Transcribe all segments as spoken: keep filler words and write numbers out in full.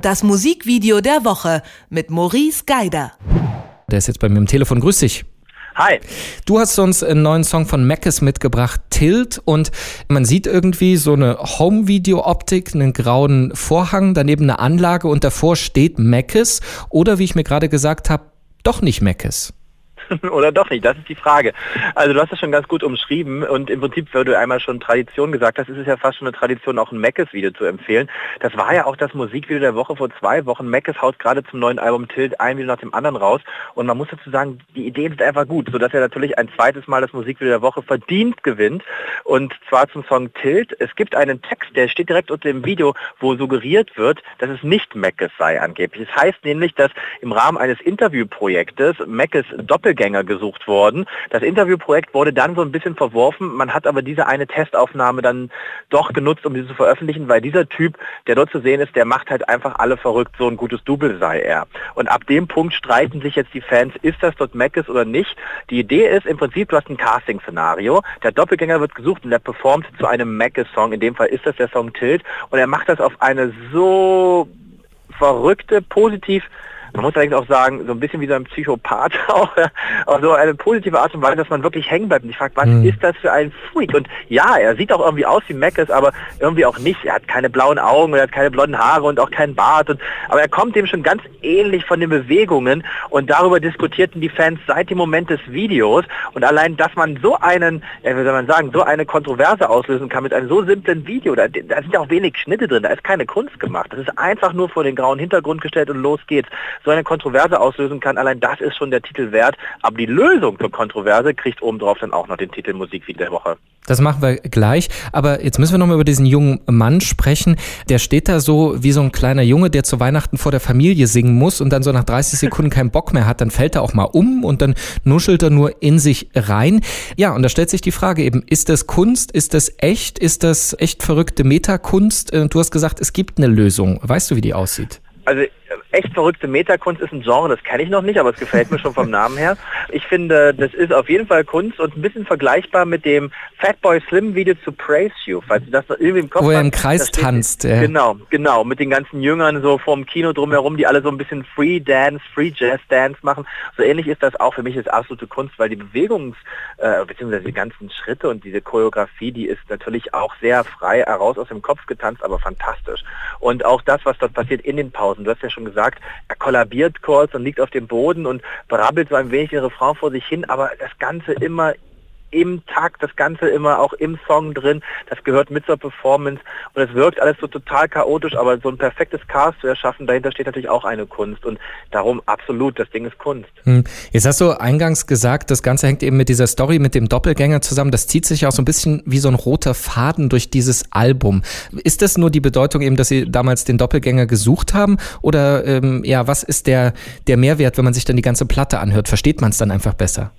Das Musikvideo der Woche mit Maurice Geider. Der ist jetzt bei mir am Telefon. Grüß dich. Hi. Du hast uns einen neuen Song von Meckes mitgebracht, Tilt. Und man sieht irgendwie so eine Home-Video-Optik, einen grauen Vorhang, daneben eine Anlage und davor steht Meckes. Oder wie ich mir gerade gesagt habe, doch nicht Meckes. Oder doch nicht, das ist die Frage. Also du hast es schon ganz gut umschrieben und im Prinzip, weil du einmal schon Tradition gesagt hast, ist es ja fast schon eine Tradition, auch ein Meckes-Video zu empfehlen. Das war ja auch das Musikvideo der Woche vor zwei Wochen. Meckes haut gerade zum neuen Album Tilt ein Video nach dem anderen raus und man muss dazu sagen, die Ideen sind einfach gut, sodass er natürlich ein zweites Mal das Musikvideo der Woche verdient gewinnt und zwar zum Song Tilt. Es gibt einen Text, der steht direkt unter dem Video, wo suggeriert wird, dass es nicht Meckes sei angeblich. Es heißt nämlich, dass im Rahmen eines Interviewprojektes Meckes Doppelgänger gesucht worden. Das Interviewprojekt wurde dann so ein bisschen verworfen. Man hat aber diese eine Testaufnahme dann doch genutzt, um diese zu veröffentlichen, weil dieser Typ, der dort zu sehen ist, der macht halt einfach alle verrückt, so ein gutes Double sei er. Und ab dem Punkt streiten sich jetzt die Fans, ist das dort Meckes oder nicht? Die Idee ist im Prinzip, du hast ein Casting-Szenario, der Doppelgänger wird gesucht und der performt zu einem Meckes-Song. In dem Fall ist das der Song Tilt und er macht das auf eine so verrückte, positiv, man muss allerdings auch sagen, so ein bisschen wie so ein Psychopath, auch auf so eine positive Art und Weise, dass man wirklich hängen bleibt. Und ich frage, was mhm. ist das für ein Freak? Und ja, er sieht auch irgendwie aus wie Meckes, aber irgendwie auch nicht. Er hat keine blauen Augen, er hat keine blonden Haare und auch keinen Bart. Und, aber er kommt dem schon ganz ähnlich von den Bewegungen. Und darüber diskutierten die Fans seit dem Moment des Videos. Und allein, dass man so einen, ja, wie soll man sagen, so eine Kontroverse auslösen kann mit einem so simplen Video, da, da sind ja auch wenig Schnitte drin, da ist keine Kunst gemacht. Das ist einfach nur vor den grauen Hintergrund gestellt und los geht's. So eine Kontroverse auslösen kann, allein das ist schon der Titel wert. Aber die Lösung zur Kontroverse kriegt obendrauf dann auch noch den Titel Musikvideo der Woche. Das machen wir gleich. Aber jetzt müssen wir noch mal über diesen jungen Mann sprechen. Der steht da so wie so ein kleiner Junge, der zu Weihnachten vor der Familie singen muss und dann so nach dreißig Sekunden keinen Bock mehr hat. Dann fällt er auch mal um und dann nuschelt er nur in sich rein. Ja, und da stellt sich die Frage eben, ist das Kunst? Ist das echt? Ist das echt verrückte Metakunst? Du hast gesagt, es gibt eine Lösung. Weißt du, wie die aussieht? Also echt verrückte Metakunst ist ein Genre, das kenne ich noch nicht, aber es gefällt mir schon vom Namen her. Ich finde, das ist auf jeden Fall Kunst und ein bisschen vergleichbar mit dem Fatboy Slim Video zu Praise You, falls du das noch irgendwie im Kopf hast. Wo er im Kreis tanzt. Ja. Genau, genau, mit den ganzen Jüngern so vorm Kino drumherum, die alle so ein bisschen Free Dance, Free Jazz Dance machen. So ähnlich ist das auch für mich, ist absolute Kunst, weil die Bewegungs- äh, beziehungsweise die ganzen Schritte und diese Choreografie, die ist natürlich auch sehr frei heraus aus dem Kopf getanzt, aber fantastisch. Und auch das, was dort passiert in den Pausen, du hast ja schon gesagt, er kollabiert kurz und liegt auf dem Boden und brabbelt so ein wenig den Refrain vor sich hin, aber das Ganze immer im Takt, das Ganze immer auch im Song drin, das gehört mit zur Performance und es wirkt alles so total chaotisch, aber so ein perfektes Cast zu erschaffen, dahinter steht natürlich auch eine Kunst und darum absolut, das Ding ist Kunst. Hm. Jetzt hast du eingangs gesagt, das Ganze hängt eben mit dieser Story, mit dem Doppelgänger zusammen, das zieht sich auch so ein bisschen wie so ein roter Faden durch dieses Album. Ist das nur die Bedeutung eben, dass sie damals den Doppelgänger gesucht haben oder ähm, ja, was ist der, der Mehrwert, wenn man sich dann die ganze Platte anhört? Versteht man es dann einfach besser?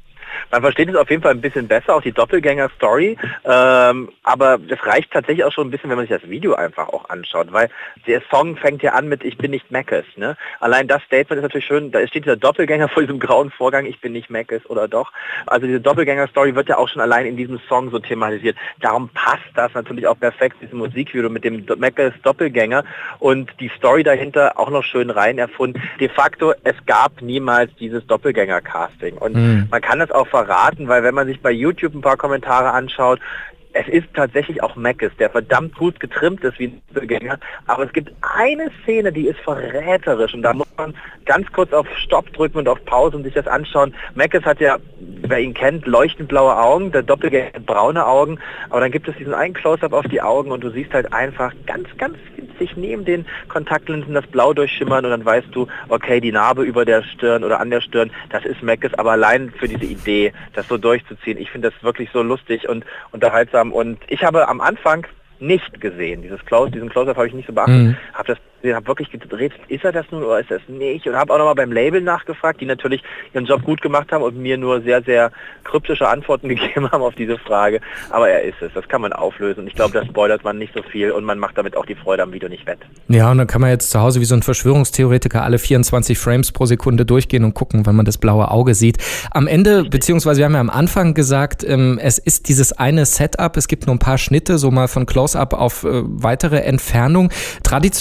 Man versteht es auf jeden Fall ein bisschen besser, auch die Doppelgänger-Story, ähm, aber das reicht tatsächlich auch schon ein bisschen, wenn man sich das Video einfach auch anschaut, weil der Song fängt ja an mit Ich bin nicht Meckes, ne? Allein das Statement ist natürlich schön, da steht dieser Doppelgänger vor diesem grauen Vorgang, ich bin nicht Meckes oder doch. Also diese Doppelgänger-Story wird ja auch schon allein in diesem Song so thematisiert. Darum passt das natürlich auch perfekt, dieses Musikvideo mit dem Meckes Doppelgänger und die Story dahinter auch noch schön rein erfunden. De facto, es gab niemals dieses Doppelgänger-Casting und mhm. man kann das auch verraten, weil wenn man sich bei YouTube ein paar Kommentare anschaut, es ist tatsächlich auch Meckes, der verdammt gut getrimmt ist wie ein Doppelgänger, aber es gibt eine Szene, die ist verräterisch und da muss man ganz kurz auf Stopp drücken und auf Pause und sich das anschauen. Meckes hat ja, wer ihn kennt, leuchtend blaue Augen, der Doppelgänger hat braune Augen, aber dann gibt es diesen einen Close-Up auf die Augen und du siehst halt einfach ganz, ganz winzig neben den Kontaktlinsen das Blau durchschimmern und dann weißt du, okay, die Narbe über der Stirn oder an der Stirn, das ist Meckes, aber allein für diese Idee, das so durchzuziehen, ich finde das wirklich so lustig und unterhaltsam. Und ich habe am Anfang nicht gesehen, dieses Close, diesen Close-Up habe ich nicht so beachtet, mhm. habe das Ich habe wirklich gedreht, ist er das nun oder ist er es nicht? Und habe auch nochmal beim Label nachgefragt, die natürlich ihren Job gut gemacht haben und mir nur sehr, sehr kryptische Antworten gegeben haben auf diese Frage. Aber er ist es, das kann man auflösen. Und ich glaube, da spoilert man nicht so viel und man macht damit auch die Freude am Video nicht wett. Ja, und dann kann man jetzt zu Hause wie so ein Verschwörungstheoretiker alle vierundzwanzig Frames pro Sekunde durchgehen und gucken, wann man das blaue Auge sieht. Am Ende, beziehungsweise wir haben ja am Anfang gesagt, ähm, es ist dieses eine Setup, es gibt nur ein paar Schnitte, so mal von Close-Up auf äh, weitere Entfernung. Traditionell,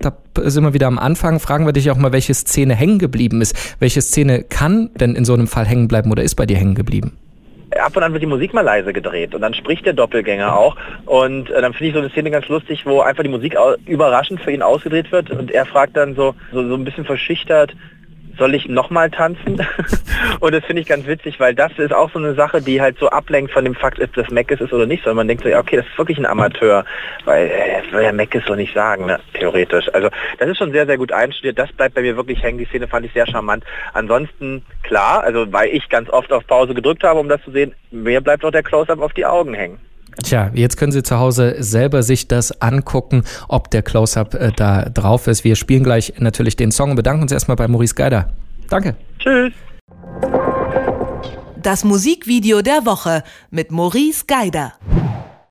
da sind wir wieder am Anfang, fragen wir dich auch mal, welche Szene hängen geblieben ist. Welche Szene kann denn in so einem Fall hängen bleiben oder ist bei dir hängen geblieben? Ab und an wird die Musik mal leise gedreht und dann spricht der Doppelgänger auch und äh, dann finde ich so eine Szene ganz lustig, wo einfach die Musik au- überraschend für ihn ausgedreht wird und er fragt dann so, so, so ein bisschen verschüchtert, soll ich nochmal tanzen? Und das finde ich ganz witzig, weil das ist auch so eine Sache, die halt so ablenkt von dem Fakt, ob das Meckes ist oder nicht, sondern man denkt so, ja okay, das ist wirklich ein Amateur, weil äh, das will ja Meckes so nicht sagen, ne? Theoretisch. Also das ist schon sehr, sehr gut einstudiert, das bleibt bei mir wirklich hängen, die Szene fand ich sehr charmant. Ansonsten, klar, also weil ich ganz oft auf Pause gedrückt habe, um das zu sehen, mir bleibt auch der Close-Up auf die Augen hängen. Tja, jetzt können Sie zu Hause selber sich das angucken, ob der Close-Up äh, da drauf ist. Wir spielen gleich natürlich den Song und bedanken uns erstmal bei Maurice Geider. Danke. Tschüss. Das Musikvideo der Woche mit Maurice Geider.